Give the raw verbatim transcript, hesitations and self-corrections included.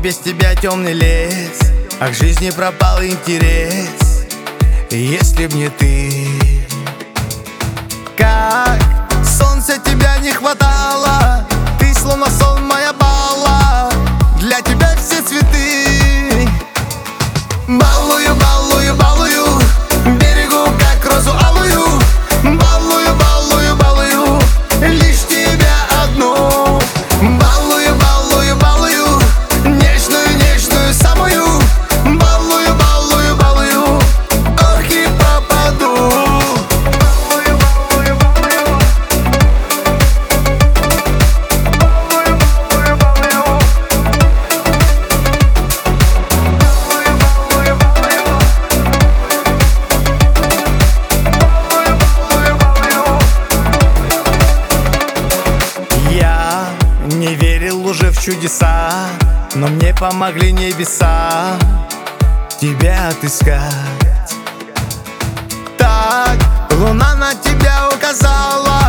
без тебя темный лес, а к жизни пропал интерес. Если б не ты, как солнца тебя не хватало, ты словно сон, моя балла, для тебя все цветы. Балую, балую, балую, берегу как розу алую. Балую, балую, балую, лишь тебя одну. Балую, балую, балую, нежную, нежную самую. Балую, балую, балую, ох и попаду. Балую, балую, балую, балую, балую, балую. Я не верил уже в чудеса, но мне помогли небеса тебя отыскать. Так луна на тебя указала,